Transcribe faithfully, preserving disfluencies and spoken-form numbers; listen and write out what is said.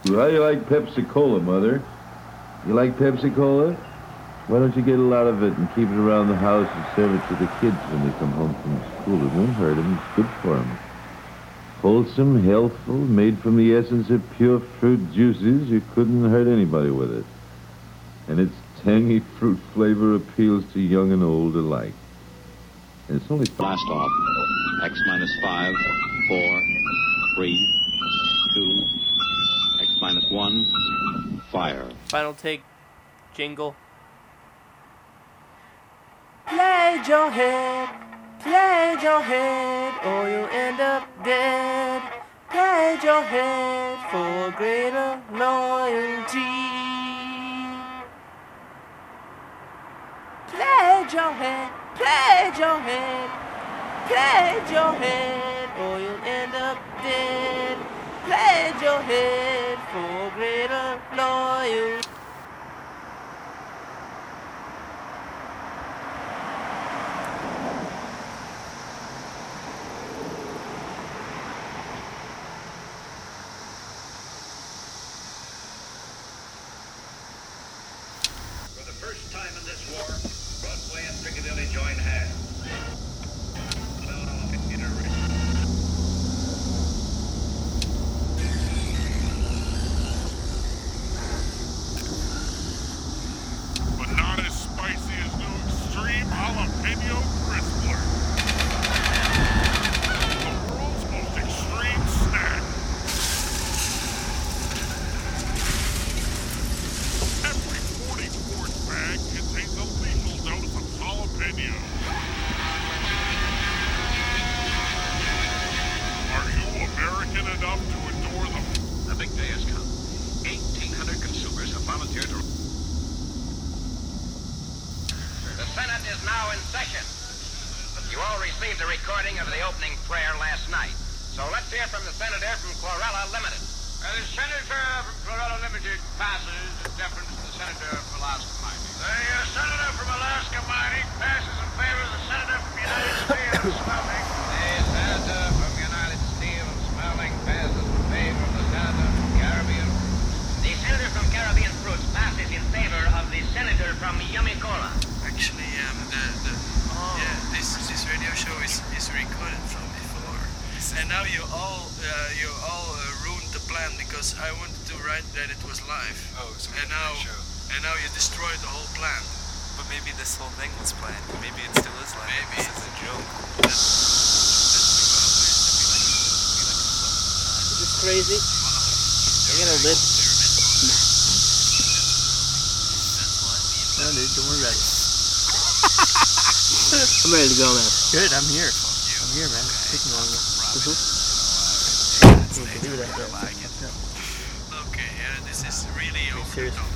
How you like Pepsi-Cola, Mother? You like Pepsi-Cola? Why don't you get a lot of it and keep it around the house and serve it to the kids when they come home from school? It won't hurt them. It's good for them. Wholesome, healthful, made from the essence of pure fruit juices. You couldn't hurt anybody with it. And its tangy fruit flavor appeals to young and old alike. And it's only... Blast off. X minus five, four, three, two, X minus one, fire. Final take, jingle. Pledge your head, pledge your head, or you'll end up dead. Pledge your head for greater loyalty. Pledge your head, pledge your head, pledge your head, or you'll end up dead. Pledge your head for greater loyalty. For the first time in this war, Broadway and Piccadilly join hands. But not as spicy as new extreme jalapeno crispler. The world's most extreme snack. Every forty-quart bag contains a lethal dose of jalapeno. Are you American enough to endure them? The big day has come. eighteen hundred consumers have volunteered to... The Senate is now in session. You all received a recording of the opening prayer last night. So let's hear from the senator from Chlorella Limited. Uh, the senator from Chlorella Limited passes in deference to the senator from Alaska Mining. The uh, senator from Alaska Mining passes in favor of the senator from United Steel and Smelting. The senator from United Steel and Smelting passes in favor of the senator from Caribbean Fruits. The senator from Caribbean Fruits passes in favor of the senator from Yummy Cola. Actually, um, the, the oh. yeah, this this radio show is, is recorded from before, and now you all uh, you all uh, ruined the plan because I wanted to write that it was live. Oh, so and now show. and now you destroyed the whole plan. But maybe this whole thing was planned. Maybe it still is live. Maybe this is a joke. Is this crazy? I get a lid. No, dude, don't worry about it. I'm ready to go, man. Good, I'm here. You. I'm here, man. It's taking longer. Can't believe that. Okay, yeah, this is really over the top.